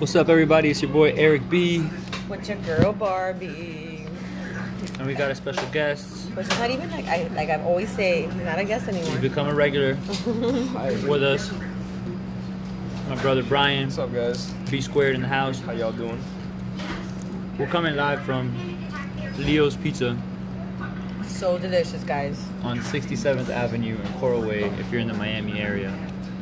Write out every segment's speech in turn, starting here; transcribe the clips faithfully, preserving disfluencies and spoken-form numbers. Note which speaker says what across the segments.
Speaker 1: What's up, everybody? It's your boy Eric B.
Speaker 2: With your girl Barbie.
Speaker 1: And we got a special guest.
Speaker 2: Which is not even like I like I've always say, he's not a guest anymore.
Speaker 1: He's become a regular with us. My brother Brian.
Speaker 3: What's up, guys?
Speaker 1: B squared in the house.
Speaker 3: How y'all doing?
Speaker 1: We're coming live from Leo's Pizza
Speaker 2: So delicious, guys.
Speaker 1: on sixty-seventh Avenue in Coral Way if you're in the Miami area.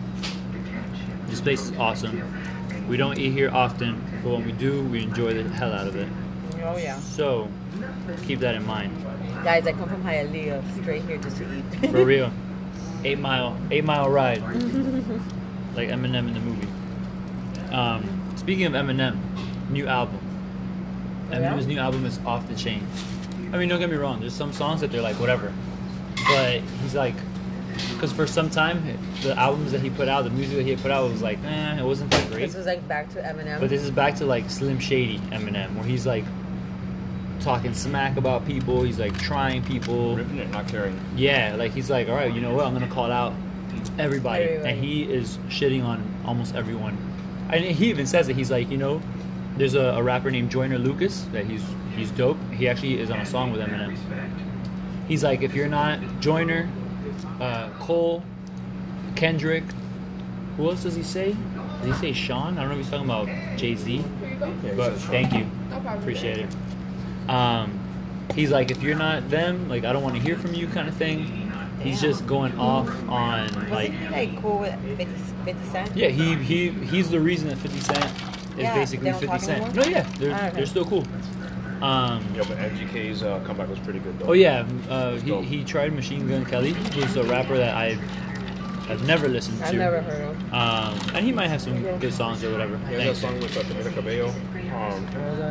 Speaker 1: This place is awesome. We don't eat here often, but when we do, we enjoy the hell out of it.
Speaker 2: Oh yeah.
Speaker 1: So, keep that in mind.
Speaker 2: Guys, I come from Hialeah straight here just to eat.
Speaker 1: For real. Eight mile, eight mile ride. Like Eminem in the movie. Um, speaking of Eminem, new album.
Speaker 2: Oh, yeah?
Speaker 1: Eminem's new album is off the chain. I mean, don't get me wrong. There's some songs that they're like, whatever. But he's like, because for some time, the albums that he put out, the music that he had put out was like, eh, it wasn't that great.
Speaker 2: This was like back to Eminem.
Speaker 1: But this is back to like Slim Shady Eminem, where he's like talking smack about people. He's like trying people.
Speaker 3: Ripping it, not caring.
Speaker 1: Yeah, like he's like, all right, you know what? I'm gonna call out everybody,
Speaker 2: Everybody.
Speaker 1: and he is shitting on almost everyone. And he even says it. He's like, you know, there's a, a rapper named Joyner Lucas that he's he's dope. He actually is on a song with Eminem. He's like, if you're not Joyner, uh, Cole, Kendrick, who else does he say? Does he say Sean? I don't know if he's talking about Jay-Z,
Speaker 3: Yeah,
Speaker 1: but
Speaker 3: he said Sean.
Speaker 1: thank you, appreciate it. Um, he's like, if you're not them, like I don't want to hear from you, kind of thing. He's just going off on like,
Speaker 2: Wasn't he like cool with fifty, fifty Cent?
Speaker 1: yeah, he he he's the reason that fifty Cent is
Speaker 2: Yeah,
Speaker 1: basically
Speaker 2: they don't
Speaker 1: fifty
Speaker 2: talk
Speaker 1: Cent.
Speaker 2: anymore?
Speaker 1: No, yeah, they're
Speaker 2: Oh, okay.
Speaker 1: they're still cool. Um,
Speaker 3: Yeah, but M G K's uh, comeback was pretty good, though.
Speaker 1: oh yeah, uh, he
Speaker 3: dope.
Speaker 1: he tried Machine Gun Kelly, who's a rapper that I I've never listened to.
Speaker 2: I've never heard of.
Speaker 1: Um, and he might have some good songs or whatever.
Speaker 3: He has
Speaker 1: Thanks.
Speaker 3: that song with uh, Camila Cabello. Um,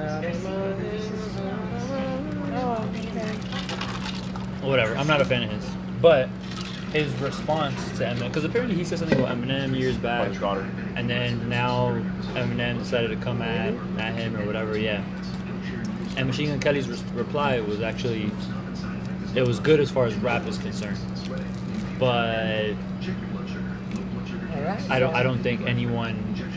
Speaker 2: Oh, okay.
Speaker 1: Whatever. I'm not a fan of his, but his response to Eminem, because apparently he said something about Eminem years
Speaker 3: about
Speaker 1: back,
Speaker 3: his daughter.
Speaker 1: and then now Eminem decided to come at at him or whatever. Yeah. And Machine Gun Kelly's re- reply was actually, it was good as far as rap is concerned, but
Speaker 2: All right,
Speaker 1: I don't
Speaker 2: so-
Speaker 1: I don't think anyone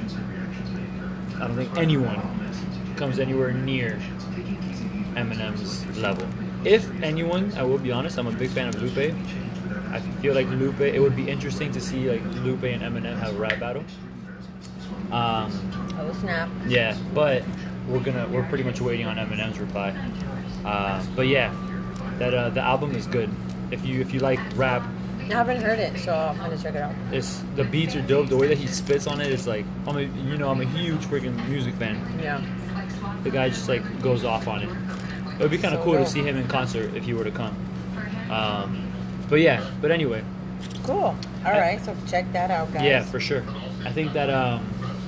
Speaker 1: I don't think anyone comes anywhere near Eminem's level. If anyone, I will be honest, I'm a big fan of Lupe. I feel like Lupe, it would be interesting to see like Lupe and Eminem have a rap battle. Um,
Speaker 2: Oh snap.
Speaker 1: yeah, but we're gonna we're pretty much waiting on Eminem's reply. Uh, but yeah, that uh, the album is good. If you if you like rap,
Speaker 2: I haven't heard it, so I'm gonna check it out.
Speaker 1: it's the beats are dope. The way that he spits on it is like, I'm a, you know I'm a huge freaking music fan.
Speaker 2: Yeah.
Speaker 1: The guy just like goes off on it. It would be kind of
Speaker 2: So
Speaker 1: cool
Speaker 2: dope.
Speaker 1: to see him in concert if he were to come. Um, but yeah, but anyway,
Speaker 2: Cool. All right, so check that out, guys.
Speaker 1: yeah, for sure. I think that um,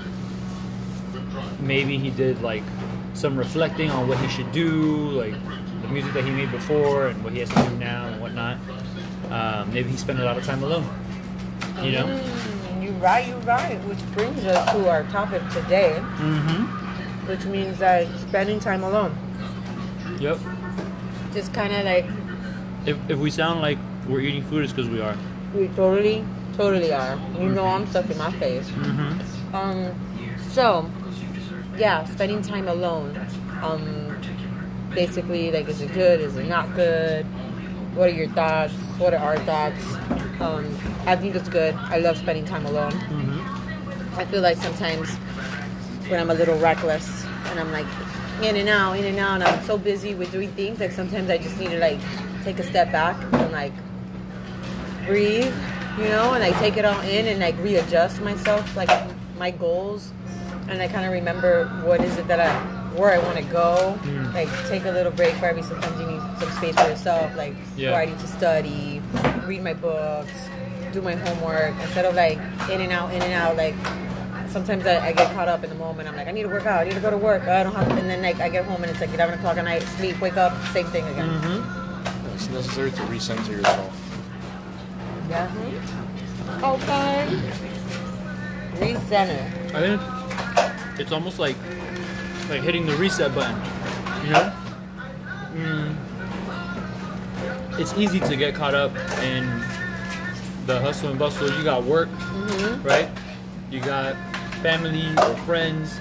Speaker 1: maybe he did like some reflecting on what he should do, like the music that he made before and what he has to do now and whatnot. Um, maybe he spent a lot of time alone. You know?
Speaker 2: Mm, you right, you right. Which brings us to our topic today,
Speaker 1: Mm-hmm.
Speaker 2: which means that spending time alone.
Speaker 1: Yep.
Speaker 2: Just kind of like
Speaker 1: If if we sound like we're eating food, it's because we are.
Speaker 2: we totally, totally are. You know, I'm stuffing my face.
Speaker 1: Mm-hmm.
Speaker 2: Um, so yeah, spending time alone. Um, basically, like, is it good? Is it not good? What are your thoughts? What are our thoughts? Um, I think it's good. I love spending time alone.
Speaker 1: Mm-hmm.
Speaker 2: I feel like sometimes when I'm a little reckless and I'm like in and out, in and out, and I'm so busy with doing things, like sometimes I just need to like take a step back and like breathe, you know, and I take it all in and like readjust myself, like my goals, and I kind of remember what is it that I, where I want to go,
Speaker 1: Mm.
Speaker 2: like take a little break. Probably sometimes you need some space for yourself, like
Speaker 1: Yeah.
Speaker 2: where I need to study, read my books, do my homework, instead of like in and out, in and out, like sometimes I, I get caught up in the moment. I'm like, I need to work out, I need to go to work, I don't have to, and then like I get home and it's like eleven o'clock at night, sleep, wake up, same thing again.
Speaker 1: Mm-hmm.
Speaker 3: It's necessary to recenter yourself.
Speaker 2: Yeah. Okay. Recenter.
Speaker 1: I think it's almost like like hitting the reset button, you know? Mm. It's easy to get caught up in the hustle and bustle. You got work,
Speaker 2: Mm-hmm.
Speaker 1: right? You got family or friends,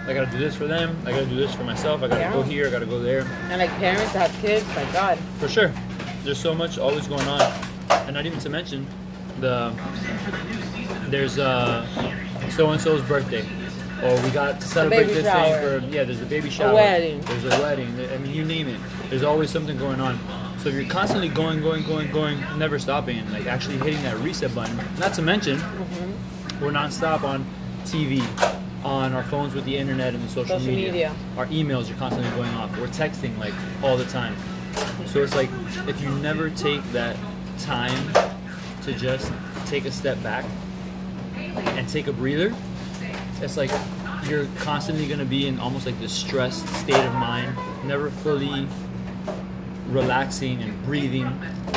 Speaker 1: I gotta do this for them. I gotta do this for myself. I gotta
Speaker 2: Yeah.
Speaker 1: go here. I gotta go there.
Speaker 2: And like parents that have kids, my God.
Speaker 1: For sure. There's so much always going on. And not even to mention the there's uh so and so's birthday. Or we got to celebrate
Speaker 2: baby
Speaker 1: this
Speaker 2: shower.
Speaker 1: thing for yeah, there's a baby shower.
Speaker 2: wedding.
Speaker 1: There's a wedding. I mean you name it. There's always something going on. So if you're constantly going, going, going, going, never stopping and like actually hitting that reset button. Not to mention we're nonstop on T V, on our phones with the internet and the social,
Speaker 2: Social media.
Speaker 1: Our emails are constantly going off. We're texting like all the time. So it's like if you never take that time to just take a step back and take a breather, it's like you're constantly going to be in almost like this stressed state of mind, never fully relaxing and breathing.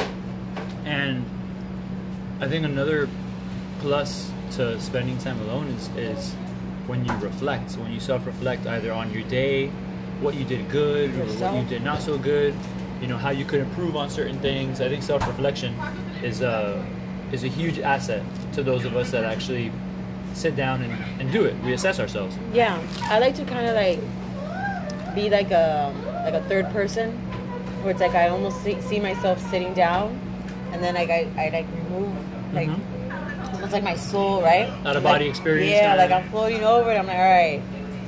Speaker 1: And I think another plus to spending time alone is, is when you reflect, when you self-reflect either on your day, what you did good or what
Speaker 2: Yourself.
Speaker 1: you did not so good, you know, how you could improve on certain things. I think self-reflection is a, is a huge asset to those of us that actually sit down and, and do it, reassess ourselves.
Speaker 2: Yeah, I like to kind of like be like a like a third person, where it's like I almost see, see myself sitting down, and then like I, I like remove like
Speaker 1: Mhm.
Speaker 2: almost like my soul, right?
Speaker 1: Out of
Speaker 2: Like,
Speaker 1: body experience,
Speaker 2: Yeah,
Speaker 1: kinda.
Speaker 2: like I'm floating over, and I'm like, all right,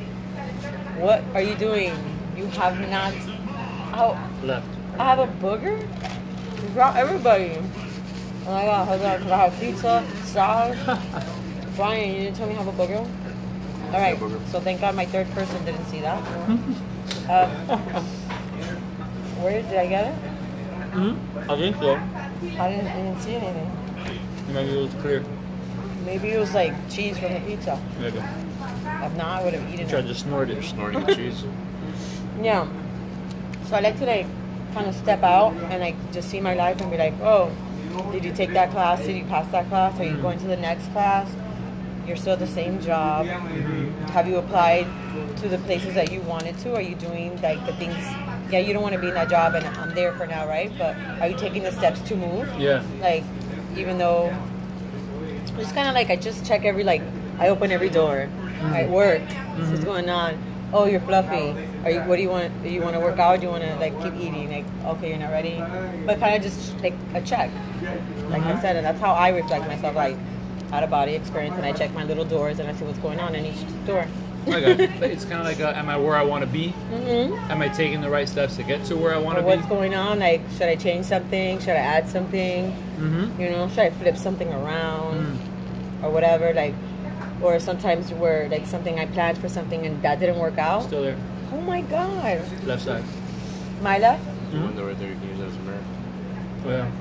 Speaker 2: what are you doing? You have not. Oh,
Speaker 1: Left.
Speaker 2: I have a booger. You brought everybody. Oh my god, hold on, because I have pizza, sauce. Brian, you didn't tell me I have a booger? All right,
Speaker 3: booger.
Speaker 2: so thank God my third person didn't see that. um, where did I get it?
Speaker 1: Mm-hmm. I think so.
Speaker 2: I didn't, I didn't see anything.
Speaker 1: Maybe it was clear.
Speaker 2: Maybe it was like cheese from the pizza.
Speaker 1: Maybe.
Speaker 2: If not, I would have eaten
Speaker 1: Tried
Speaker 2: it.
Speaker 1: to snort
Speaker 3: You're
Speaker 1: it.
Speaker 3: snorting the cheese.
Speaker 2: Yeah. So I like to like kind of step out and like just see my life and be like, oh, did you take that class? Did you pass that class? Are you going to the next class? You're still at the same job. Have you applied to the places that you wanted to? Are you doing like the things? Yeah, you don't want to be in that job and I'm there for now, right? But are you taking the steps to move?
Speaker 1: Yeah.
Speaker 2: Like, even though it's kind of like I just check every like I open every door. At work, this is going on. Oh, you're fluffy. Are you? What do you want? Do you want to work out? Do you want to like keep eating? Like, okay, you're not ready. But kind of just like a check, like I said, and that's how I reflect myself, like out of body experience, and I check my little doors and I see what's going on in each door.
Speaker 1: I got it. It's kind of like, a, am I where I want to be?
Speaker 2: Mm-hmm.
Speaker 1: Am I taking the right steps to get to where I want
Speaker 2: Or
Speaker 1: to
Speaker 2: what's
Speaker 1: be?
Speaker 2: going on? Like, should I change something? Should I add something?
Speaker 1: Mm-hmm.
Speaker 2: You know, should I flip something around
Speaker 1: Mm.
Speaker 2: or whatever? Like, or sometimes where like something I planned for something and that didn't work out.
Speaker 1: Still there.
Speaker 2: Oh my God,
Speaker 1: Left side.
Speaker 2: my left.
Speaker 3: The window right there, you can use that as a mirror.
Speaker 1: Oh, yeah.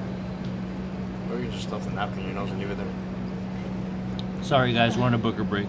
Speaker 3: Or you can just stuff the napkin in your nose and leave it there.
Speaker 1: Sorry, guys. We're on a booker break.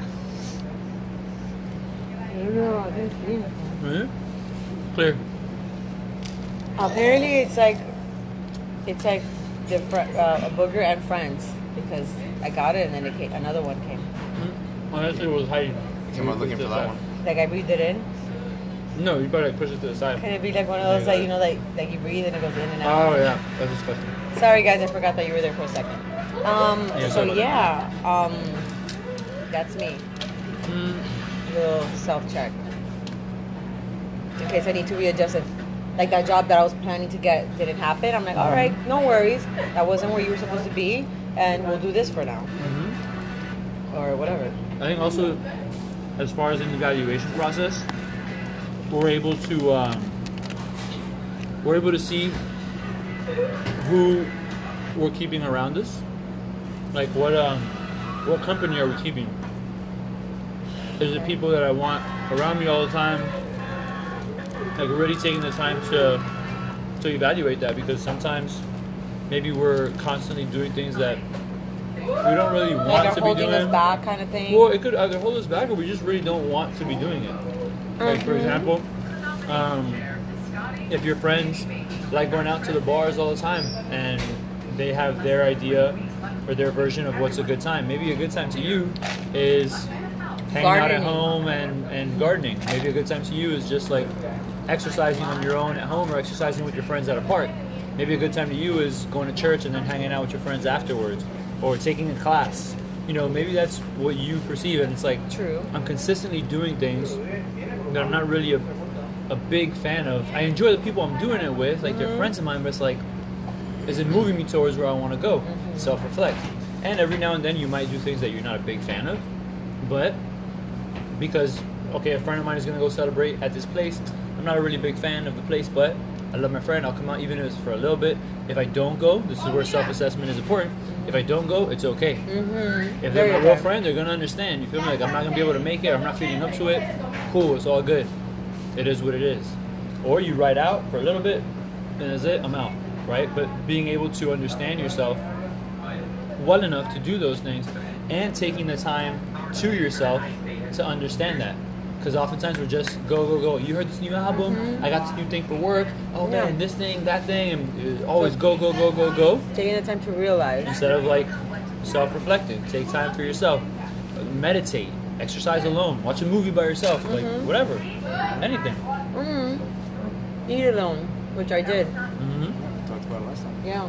Speaker 2: No, I didn't see it.
Speaker 1: Really? Clear.
Speaker 2: Apparently, it's like it's like the fr- uh, a booger and friends because I got it and then it came, another one came.
Speaker 1: Mm-hmm. Honestly, it was hiding.
Speaker 3: I came out looking for that one.
Speaker 2: Like I breathed it in.
Speaker 1: No, you better like, push it to the side.
Speaker 2: Can it be like one of those that you know, like like you breathe and it goes in and out?
Speaker 1: Oh, yeah. That's disgusting.
Speaker 2: Sorry, guys, I forgot that you were there for a second. Um,
Speaker 1: Yeah,
Speaker 2: so
Speaker 1: sorry about
Speaker 2: yeah, um, that's me.
Speaker 1: Mm.
Speaker 2: Little self check in case I need to readjust it. Like that job that I was planning to get didn't happen. I'm like, all right, no worries. That wasn't where you were supposed to be, and we'll do this for now,
Speaker 1: Mm-hmm.
Speaker 2: or whatever.
Speaker 1: I think also, as far as in the evaluation process, we're able to um, we're able to see who we're keeping around us. Like what um, what company are we keeping? Is it people that I want around me all the time? Like really taking the time to to evaluate that, because sometimes maybe we're constantly doing things that we don't really want
Speaker 2: Like
Speaker 1: to
Speaker 2: are
Speaker 1: be
Speaker 2: holding
Speaker 1: doing.
Speaker 2: us back, kind of thing.
Speaker 1: Well, it could either hold us back, or we just really don't want to be doing it. Like for
Speaker 2: Mhm.
Speaker 1: example, um, if your friends like going out to the bars all the time and they have their idea or their version of what's a good time. Maybe a good time to you is hanging out at
Speaker 2: Gardening.
Speaker 1: home and, and gardening. Maybe a good time to you is just like exercising on your own at home or exercising with your friends at a park. Maybe a good time to you is going to church and then hanging out with your friends afterwards, or taking a class. you know, maybe that's what you perceive, and it's like
Speaker 2: True.
Speaker 1: I'm consistently doing things that I'm not really a, a big fan of. I enjoy the people I'm doing it with, like
Speaker 2: Mm-hmm.
Speaker 1: they're friends of mine, but it's like, is it moving me towards where I want to go?
Speaker 2: Mm-hmm.
Speaker 1: Self-reflect. And every now and then you might do things that you're not a big fan of, but because, okay, a friend of mine is going to go celebrate at this place, I'm not a really big fan of the place, but I love my friend, I'll come out even if it's for a little bit. If I don't go, this is where self-assessment is important. If I don't go, it's okay.
Speaker 2: Mm-hmm.
Speaker 1: If
Speaker 2: Very
Speaker 1: they're my real
Speaker 2: okay.
Speaker 1: friend, they're gonna understand. You feel me? Like I'm not gonna be able to make it. I'm not feeling up to it. Cool, it's all good. It is what it is. Or you ride out for a little bit, and that's it. I'm out, right? But being able to understand yourself well enough to do those things, and taking the time to yourself to understand that. Because oftentimes we're just go, go, go. You heard this new album? I got this new thing for work. Oh
Speaker 2: Yeah.
Speaker 1: man, this thing, that thing. And uh, always go, go, go, go, go.
Speaker 2: Taking the time to realize.
Speaker 1: Instead of like self-reflecting, take time for yourself, meditate, exercise alone, watch a movie by yourself, like whatever, anything.
Speaker 2: Mm-hmm. Eat alone, which I did.
Speaker 1: Mm-hmm.
Speaker 3: Talked about it last time.
Speaker 2: Yeah.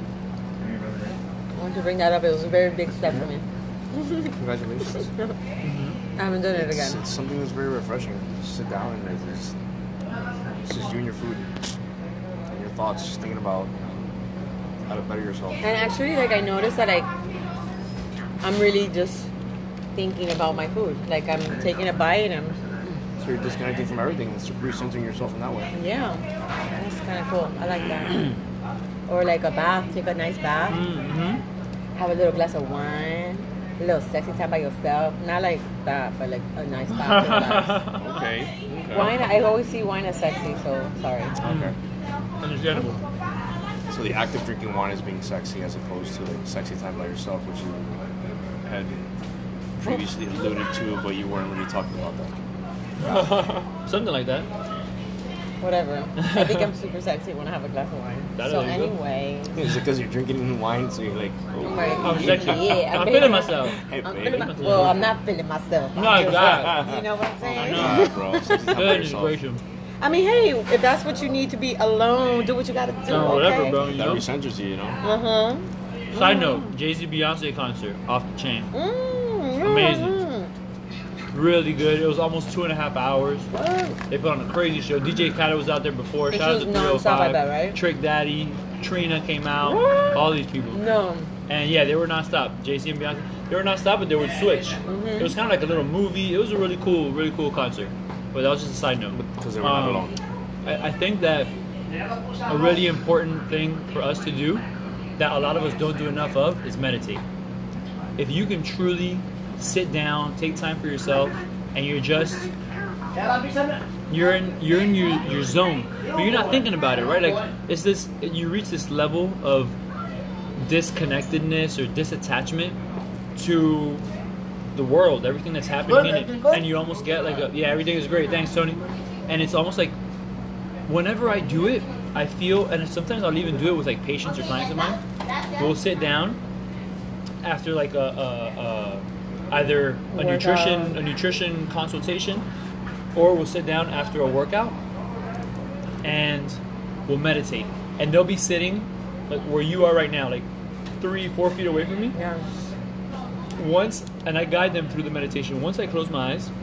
Speaker 2: I wanted to bring that up. It was a very big step for me.
Speaker 3: Congratulations.
Speaker 2: I haven't done it
Speaker 3: It's,
Speaker 2: again.
Speaker 3: it's something that's very refreshing. Just sit down and it's just, it's just you and your food and your thoughts, just thinking about how to better yourself.
Speaker 2: And actually, like I noticed that I, I'm really just thinking about my food. Like I'm taking a bite and I'm,
Speaker 3: So you're disconnecting from everything and recentering yourself in that way.
Speaker 2: yeah, that's kind of cool. I like that. Or like a bath, take a nice bath,
Speaker 1: Mm-hmm.
Speaker 2: have a little glass of wine, a little sexy time by yourself. Not like that, but like a nice bath. relax.
Speaker 3: Okay. okay.
Speaker 2: Wine, I always see wine as sexy, so sorry.
Speaker 3: Okay.
Speaker 1: Understandable.
Speaker 3: So the act of drinking wine is being sexy as opposed to like sexy time by yourself, which you had previously alluded to, but you weren't really talking about that.
Speaker 1: Something like that.
Speaker 2: Whatever. I think I'm super sexy when I have a glass of wine.
Speaker 1: That
Speaker 2: so
Speaker 1: there you go.
Speaker 2: anyway.
Speaker 3: Is it because you're drinking wine, so you're like, oh,
Speaker 2: I'm like,
Speaker 1: I'm sexy.
Speaker 2: yeah,
Speaker 1: I'm
Speaker 2: feeling
Speaker 1: feeling
Speaker 2: my-
Speaker 1: myself.
Speaker 3: hey,
Speaker 2: I'm
Speaker 3: babe.
Speaker 2: feeling my, well, I'm not feeling myself. I'm
Speaker 1: My
Speaker 2: just-
Speaker 1: God.
Speaker 2: You know what I'm saying?
Speaker 3: Nah, bro. Sexy time by
Speaker 1: Goodness
Speaker 3: yourself.
Speaker 1: gracious.
Speaker 2: I mean, hey, if that's what you need to be alone, do what you gotta do.
Speaker 1: No, whatever,
Speaker 2: okay?
Speaker 1: bro. You
Speaker 3: That
Speaker 1: know?
Speaker 3: recenters you, you know?
Speaker 2: Uh huh.
Speaker 1: Side note: Jay-Z Beyonce concert off the chain.
Speaker 2: Mm,
Speaker 1: Amazing.
Speaker 2: mm,
Speaker 1: Really good. It was almost two and a half hours.
Speaker 2: mm.
Speaker 1: They put on a crazy show. D J Khaled was out there before.
Speaker 2: And
Speaker 1: Shout
Speaker 2: she
Speaker 1: out to
Speaker 2: was
Speaker 1: three oh
Speaker 2: nonstop, I
Speaker 1: five.
Speaker 2: bet, right?
Speaker 1: Trick Daddy, Trina came out.
Speaker 2: What?
Speaker 1: All these people.
Speaker 2: No.
Speaker 1: And yeah, they were nonstop. Jay-Z and Beyonce. They were nonstop, but they would switch.
Speaker 2: Mm-hmm.
Speaker 1: It was kind of like a little movie. It was a really cool, really cool concert. But that was just a side note.
Speaker 3: Because they were not
Speaker 1: Um,
Speaker 3: alone.
Speaker 1: I, I think that a really important thing for us to do that a lot of us don't do enough of is meditate. If you can truly sit down, take time for yourself, and you're just you're in you're in your, your zone, but you're not thinking about it, right? Like it's this you reach this level of disconnectedness or disattachment to the world, everything that's happening in it, and you almost get like a yeah, everything is great, thanks Tony, and it's almost like whenever I do it, I feel, and sometimes I'll even do it with like patients or clients of mine. We'll sit down after like a, a, a either a
Speaker 2: Workout.
Speaker 1: nutrition a nutrition consultation, or we'll sit down after a workout and we'll meditate. And they'll be sitting like where you are right now, like three, four feet away from me.
Speaker 2: Yeah.
Speaker 1: Once, and I guide them through the meditation. Once I close my eyes,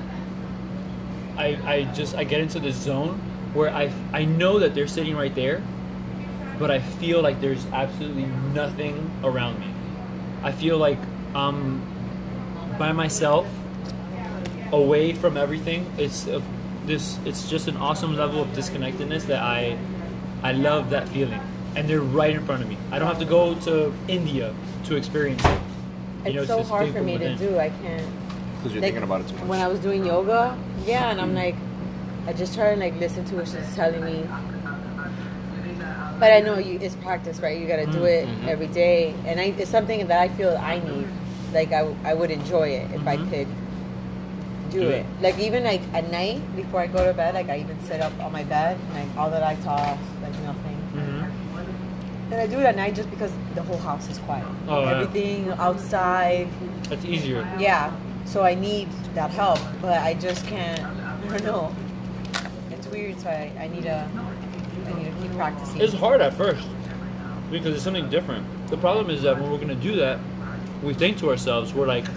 Speaker 1: I I just I get into this zone where I I know that they're sitting right there, but I feel like there's absolutely nothing around me. I feel like I'm by myself, away from everything. It's a, this. It's just an awesome level of disconnectedness that I I love that feeling. And they're right in front of me. I don't have to go to India to experience it. You know,
Speaker 2: It's so
Speaker 1: this
Speaker 2: hard
Speaker 1: thing
Speaker 2: for
Speaker 1: from
Speaker 2: me to
Speaker 1: within.
Speaker 2: do. I can't.
Speaker 3: Because you're
Speaker 2: Like,
Speaker 3: thinking about it too much.
Speaker 2: When I was doing yoga, yeah, and I'm like, I just try and like listen to what she's telling me. But I know you, it's practice, right? You got to do it
Speaker 3: Mhm.
Speaker 2: every day, and I, it's something that I feel I need. Like I, I would enjoy it if I
Speaker 1: Mhm.
Speaker 2: could do
Speaker 1: Do
Speaker 2: it.
Speaker 1: it.
Speaker 2: Like even like at night before I go to bed, like I even sit up on my bed, and like all the lights off, like nothing.
Speaker 1: Mhm.
Speaker 2: And I do it at night just because the whole house is quiet.
Speaker 1: Oh, yeah.
Speaker 2: Everything outside,
Speaker 1: That's easier.
Speaker 2: yeah. So I need that help, but I just can't. I don't know. It's weird, so I, I need a. I need to keep practicing.
Speaker 1: It's hard at first because it's something different. The problem is that when we're gonna do that, we think to ourselves, we're like,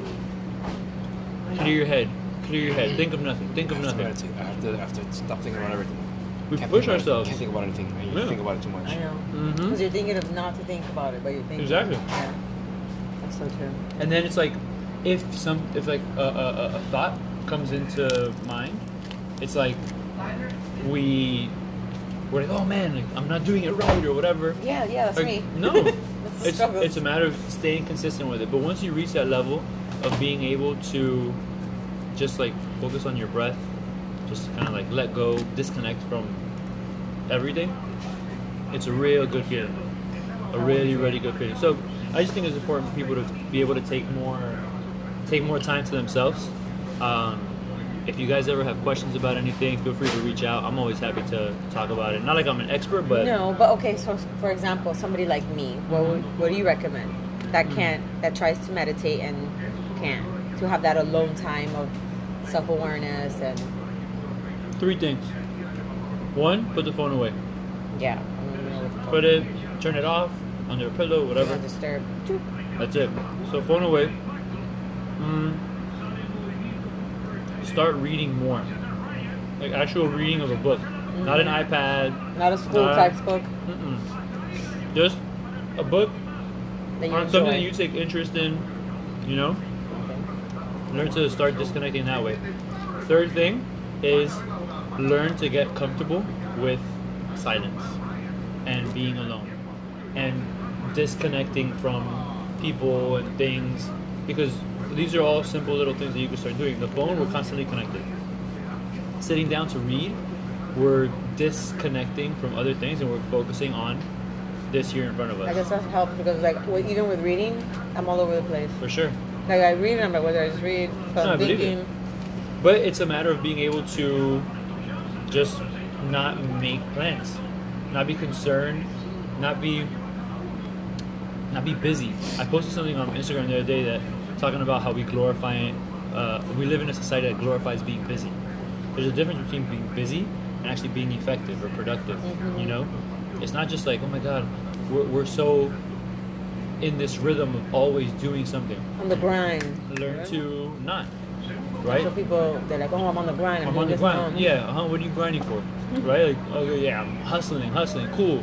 Speaker 1: clear your head, clear your head, think of nothing, think of
Speaker 3: I have to
Speaker 1: nothing.
Speaker 3: meditate. I have to, I have to stop thinking about everything.
Speaker 1: We
Speaker 3: Can't
Speaker 1: push
Speaker 3: think about-
Speaker 1: ourselves.
Speaker 3: Can't think about anything. And you
Speaker 1: Yeah.
Speaker 3: think about it too much.
Speaker 2: I know.
Speaker 1: Mhm.
Speaker 2: Because you're thinking of not to think about it, but you're thinking.
Speaker 1: Exactly.
Speaker 2: Yeah. That's so true.
Speaker 1: And then it's like, if some, if like a, a, a- a thought comes into mind, it's like we, we're like, oh man, like, I'm not doing it right or whatever.
Speaker 2: Yeah, yeah, that's
Speaker 1: Like,
Speaker 2: me.
Speaker 1: no,
Speaker 2: That's the
Speaker 1: it's
Speaker 2: struggles.
Speaker 1: it's a matter of staying consistent with it. But once you reach that level of being able to just like focus on your breath, just kind of like let go, disconnect from everything, it's a real good feeling. A really, really good feeling. So I just think it's important for people to be able to take more, take more time to themselves. Um, if you guys ever have questions about anything, feel free to reach out. I'm always happy to talk about it. Not like I'm an expert, but
Speaker 2: No, but okay. So, for example, somebody like me, what would, what do you recommend? That can't, that tries to meditate and can't to have that alone time of self awareness and
Speaker 1: three things. One, put the phone away.
Speaker 2: yeah. I'm in the middle of the phone.
Speaker 1: Put it, turn it off, under a pillow,
Speaker 2: Do
Speaker 1: whatever.
Speaker 2: not disturb. Choop.
Speaker 1: That's it. So phone away. Mm, start reading more. Like actual reading of a book. Not an iPad.
Speaker 2: Not a school
Speaker 1: Not-
Speaker 2: textbook
Speaker 1: Mm-mm. Just a book
Speaker 2: that you
Speaker 1: on
Speaker 2: enjoy.
Speaker 1: something that you take interest in, you know?
Speaker 2: Okay.
Speaker 1: Learn to start disconnecting that way. Third thing is learn to get comfortable with silence and being alone and disconnecting from people and things, because these are all simple little things that you can start doing. The phone, we're constantly connected. Sitting down to read, we're disconnecting from other things and we're focusing on this here in front of
Speaker 2: I
Speaker 1: us.
Speaker 2: guess that helps because, like, with, even with reading, I'm all over the place.
Speaker 1: For sure.
Speaker 2: Like, I read, and I'm like, whether I just read, if I'm
Speaker 1: No, I believe it.
Speaker 2: thinking,
Speaker 1: But it's a matter of being able to just not make plans, not be concerned, not be not be busy. I posted something on Instagram the other day that talking about how we glorify, uh, we live in a society that glorifies being busy. There's a difference between being busy and actually being effective or productive.
Speaker 2: Mhm.
Speaker 1: You know, it's not just like, oh my God, we're, we're so in this rhythm of always doing something.
Speaker 2: on the grind.
Speaker 1: Learn
Speaker 2: Right?
Speaker 1: to not,
Speaker 2: Right?
Speaker 1: right?
Speaker 2: So people, they're like, oh, I'm on the grind. I'm,
Speaker 1: I'm
Speaker 2: doing
Speaker 1: on the
Speaker 2: this
Speaker 1: grind.
Speaker 2: and that.
Speaker 1: Yeah, huh? What are you grinding for? Right? Like, okay, yeah, I'm hustling, hustling. Cool.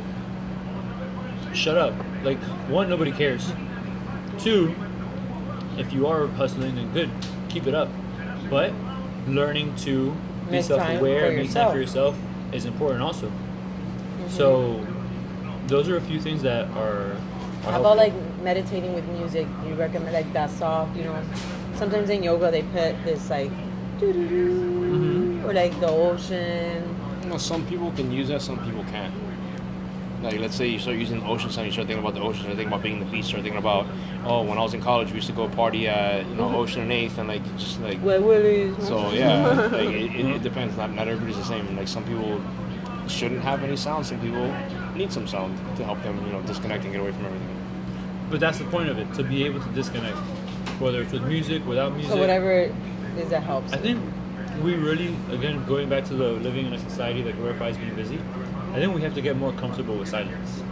Speaker 1: Shut up. Like, one, nobody cares. Two, if you are hustling, then good, keep it up. But learning to be
Speaker 2: Make time
Speaker 1: self-aware
Speaker 2: for
Speaker 1: and make time for yourself is important also.
Speaker 2: Mhm.
Speaker 1: So, those are a few things that are. are
Speaker 2: How
Speaker 1: helpful.
Speaker 2: about like meditating with music? You recommend like that soft, you know? Sometimes in yoga they put this like, doo-doo-doo,
Speaker 1: Mhm.
Speaker 2: or like the ocean.
Speaker 3: You know, some people can use that, some people can't. Like, let's say you start using the ocean sound, you start thinking about the ocean, you start thinking about being in the beach, start thinking about, oh, when I was in college, we used to go party at, you know, Ocean and eighth, and like, just like,
Speaker 2: Wet Willies.
Speaker 3: so yeah, like, it, it, it depends. Not, not everybody's the same. Like, some people shouldn't have any sound, some people need some sound to help them, you know, disconnect and get away from everything.
Speaker 1: But that's the point of it, to be able to disconnect. Whether it's with music, without music.
Speaker 2: So whatever it is that helps.
Speaker 1: I think we really, again, going back to the living in a society that glorifies being busy, I think we have to get more comfortable with silence.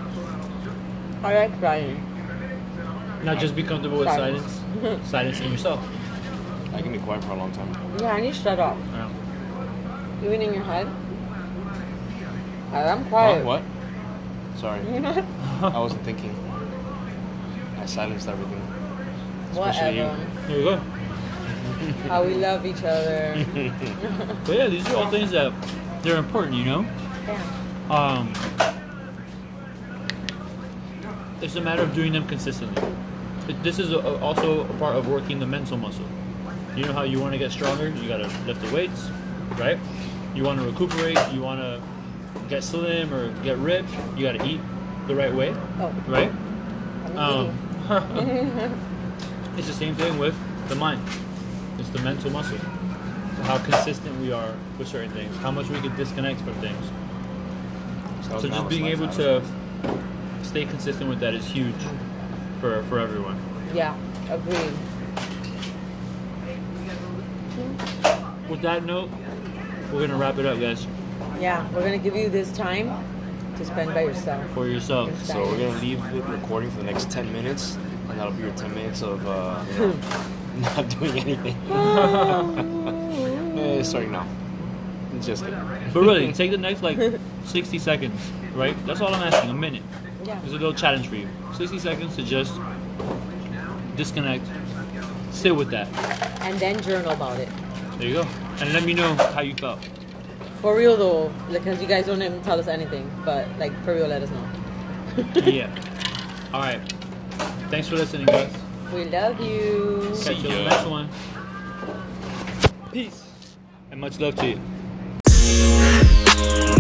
Speaker 2: I like crying.
Speaker 1: Not just be comfortable with
Speaker 2: Silence.
Speaker 1: silence, silence in yourself.
Speaker 3: I can be quiet for a long time.
Speaker 2: Yeah, I need to shut up.
Speaker 1: Yeah.
Speaker 2: Even in your head. I'm
Speaker 3: Huh?
Speaker 2: quiet.
Speaker 3: What? Sorry.
Speaker 2: You're not.
Speaker 3: I wasn't thinking. I silenced everything. Especially
Speaker 2: Whatever.
Speaker 1: There you go.
Speaker 2: How we love each other.
Speaker 1: But yeah, these are all things that they're important, you know?
Speaker 2: Yeah.
Speaker 1: Um, it's a matter of doing them consistently. It- This is a, also a part of working the mental muscle. You know how you want to get stronger? You got to lift the weights, right? You want to recuperate, you want to get slim or get ripped, you got to eat the right way,
Speaker 2: Oh,
Speaker 1: right?
Speaker 2: I'm
Speaker 1: Um, it's the same thing with the mind. It's the mental muscle. So how consistent we are with certain things, how much we can disconnect from things.
Speaker 3: So,
Speaker 1: So just being able to stay consistent with that is huge for for everyone.
Speaker 2: yeah, agreed.
Speaker 1: With that note, we're gonna wrap it up, guys.
Speaker 2: Yeah, we're gonna give you this time to spend by yourself.
Speaker 1: For yourself.
Speaker 3: So we're gonna leave the recording for the next ten minutes, and and that'll be your ten minutes of uh, you know, not doing anything. eh, starting now. Just kidding.
Speaker 1: But really, take the next like sixty seconds, right? That's all I'm asking. A minute.
Speaker 2: Yeah.
Speaker 1: There's a little challenge for you. sixty seconds to just disconnect. Sit with that.
Speaker 2: And then journal about it.
Speaker 1: There you go. And let me know how you felt.
Speaker 2: For real though, because you guys don't even tell us anything. But like for real, let us know.
Speaker 1: Yeah. All right. Thanks for listening, guys.
Speaker 2: We love you.
Speaker 1: Catch you on the
Speaker 3: ya.
Speaker 1: next one. Peace. And much love to you.